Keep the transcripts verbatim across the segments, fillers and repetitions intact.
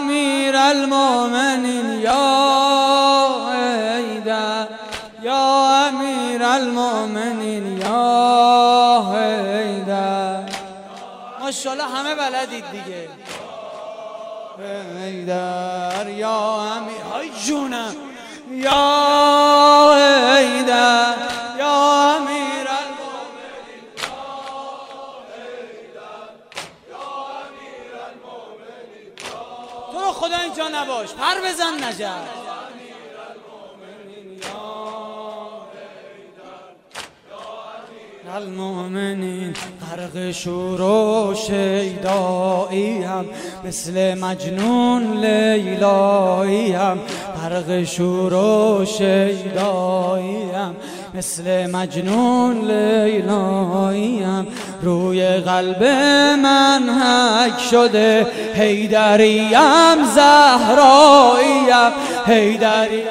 امیر المؤمنین یا حیدر، یا امیر المؤمنین یا حیدر. ماشاءالله همه بلدید دیگه. حیدر یا امیر، های جونم، یا حیدر یا امیر المؤمنین یا حیدر یا امیر المؤمنین. تو رو خدا اینجا نباش، پر بزن نجف. المؤمنین غرق شور و شیداییم، مثل مجنون لیلاییم. غرق شور و شیداییم، مثل مجنون لیلاییم. روی قلب من حک شده حیدریم، زهراییم. حیدریم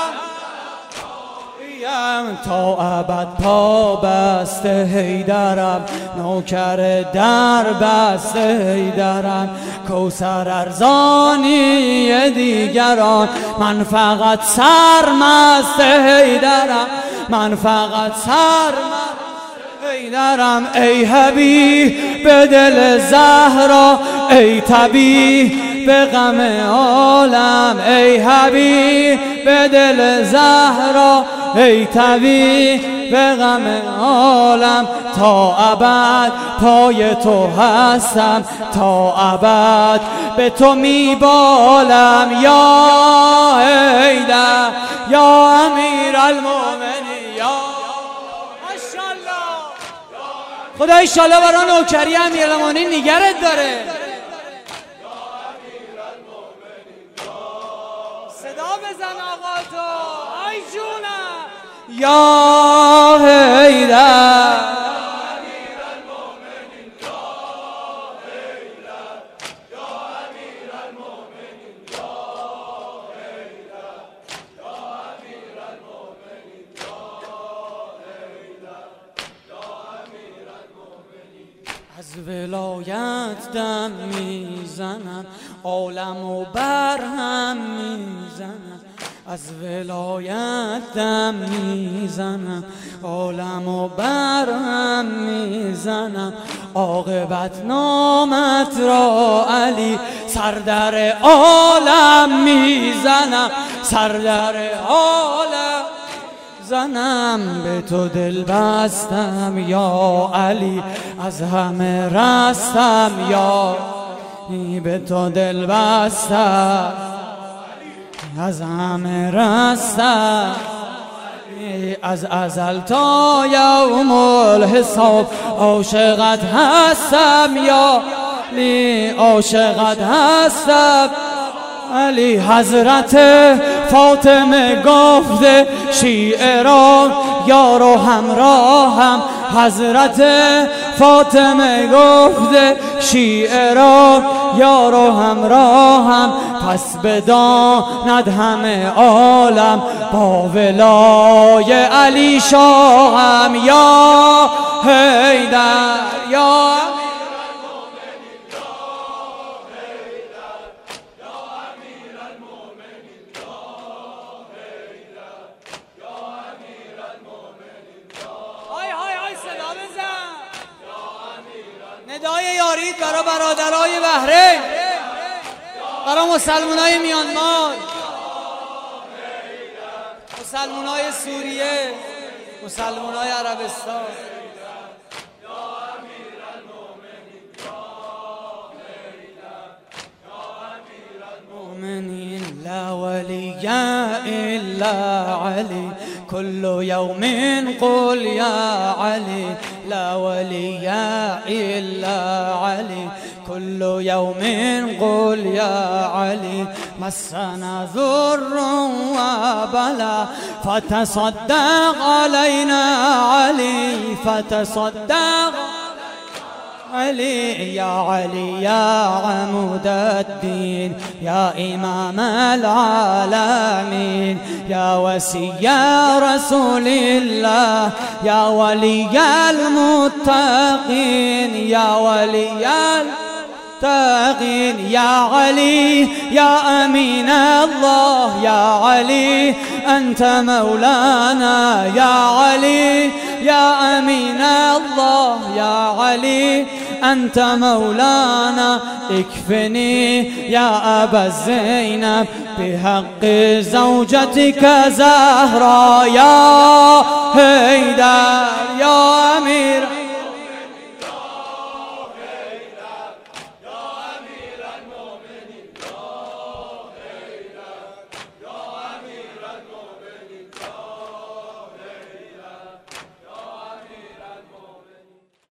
تا ابد پا بسته حیدرم، نوکر در بسته حیدرم. کوثر ارزانی دیگران، من فقط سرمست حیدرم. من فقط سرمست حیدرم. ای حبیب به دل زهرا، ای طبیب به غم عالم. ای حبیب به دل زهرا، ای طبیب به غم عالم. تا ابد پای تو هستم، تا ابد به تو میبالم. یا حیدر یا امیر المؤمنین یا ماشاءالله. خدا ایشالله برای نوکری امیر المؤمنین نگرت داره. صدا بزن آقا تو، ای جونم. یا حیدر امیر المؤمنین یا حیدر یا امیر المؤمنین یا حیدر یا امیر المؤمنین یا حیدر یا امیر المؤمنین. از ولایت دم میزنم، عالمو برهم میزنم. از ولایت دم میزنم، عالمو برهم میزنم. عاقبت نامت را علی، سردر عالم میزنم. سردر عالم زنم. به تو دل بستم یا علی، از همه رستم یا به تو دل بستم، از همه رستم. از ازل تا یوم الحساب عاشقت هستم یا علی، عاشقت هستم علی. حضرت فاطمه گفته شیعران یار و همراهم. حضرت فاطمه گفته شیعران یار و همراهم. پس بداند همه عالم با ولای علی شاهم. یا حیدر یا ندای یارید برای برادرای بحرین، برای مسلمانای میانمار، مسلمانای سوریه، مسلمانای عربستان. المؤمنین لا ولی الا علی، كل يوم قل يا علي. لا ولي إلا علي، كل يوم قل يا علي. مسنا ضر وبلا فتصدق علينا علي. فتصدق علي يا علي يا عمود الدين، يا إمام العالمين، يا وسي يا رسول الله، يا ولي المتقين، يا ولي تقين يا علي يا أمين الله يا علي أنت مولانا يا علي يا أمين الله يا علي أنت مولانا اكفني يا أبا الزينب بحق زوجتك زهرا يا هيدر يا أمير